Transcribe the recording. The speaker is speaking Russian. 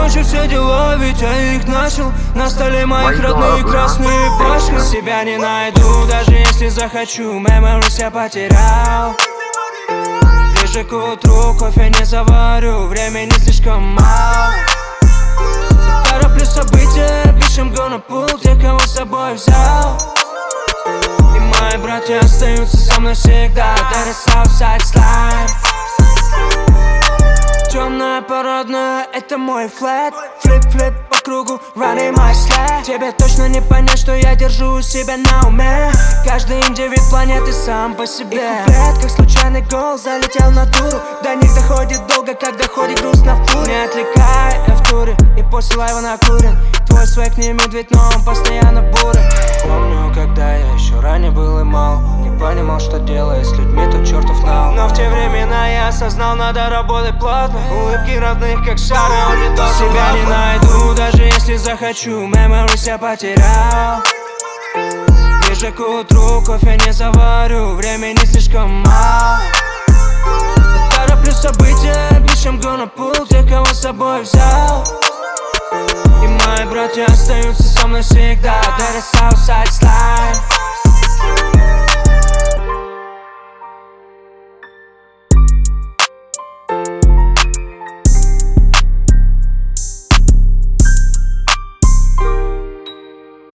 закончу все дела, ведь я их начал. На столе моих родные красные пачки. Себя не найду, даже если захочу. Memories я потерял. Ближе к утру кофе не заварю, времени слишком мало. Тороплю события, пишем gonna pull тех, кого с собой взял. И мои братья остаются со мной всегда. That is Southside Slime. Темная парадная, это мой флэт. Флип-флип по кругу, running my sled. Тебе точно не понять, что я держу себя на уме. Каждый индивид планеты сам по себе. И куплет, как случайный гол, залетел на дуру. До них доходит долго, как доходит груз на фуре. Не отвлекай, я в туре, и после лайва накурен. Твой свек не медведь, но он постоянно бурый. Помню, когда я еще ранее был и мал, не понимал, что делаю с людьми, тут чертов нал. Но в те времена я осознал, надо работать плотно. Улыбки родных, как шары, он не должен. Себя не найду, даже если захочу. Memories я потерял. Ближе к утру кофе не заварю, времени слишком мало. Тороплю события, пишем gonna pull тех, кого с собой взял. И мои братья остаются со мной всегда. That is Southside Slime.